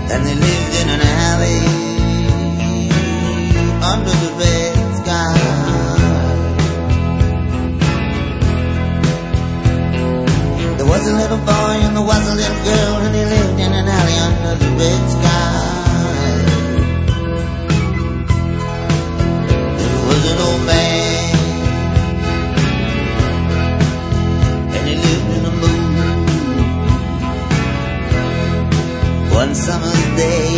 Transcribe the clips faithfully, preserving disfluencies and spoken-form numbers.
and they lived in an alley under the red sky. There was a little boy and there was a little girl, and they lived in an alley under the red sky. There was an old man, and he lived in the moon. One summer's day,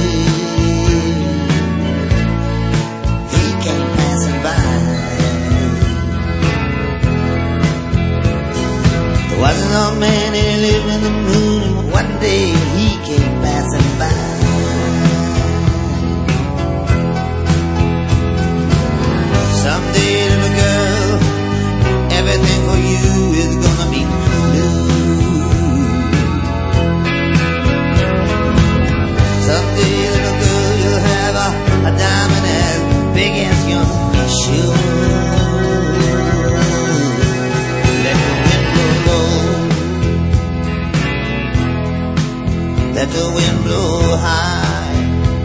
he came passing by. There was an old man and he lived in the moon, and one day he came passing by. Someday, little girl, everything for you is gonna be blue. Someday, little girl, you'll have a, a diamond as big as your shoe. Let the wind blow low, let the wind blow high.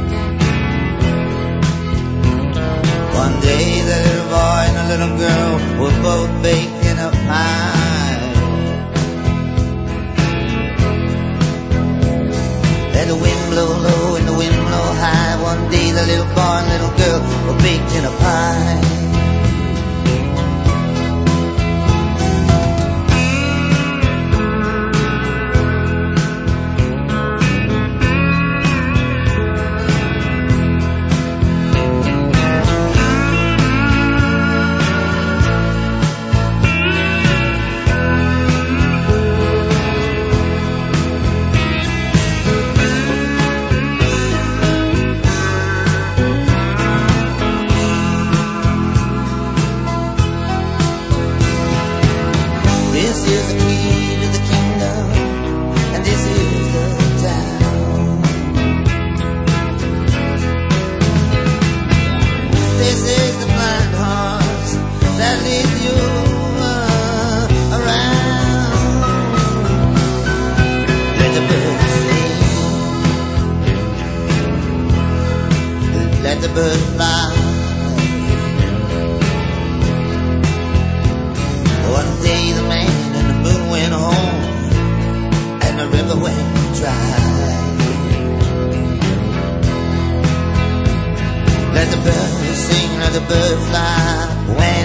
One day, the little boy and the little girl were both baked in a pie. Let the wind blow low and the wind blow high. One day the little boy and little girl were baked in a pie. This is the key to the kingdom, and this is the town. This is the blind horse that leads you uh, around. Let the birds sing, let the birds fly. One day the man and the moon went home, and the river went dry. Let the birds sing, let the birds fly. When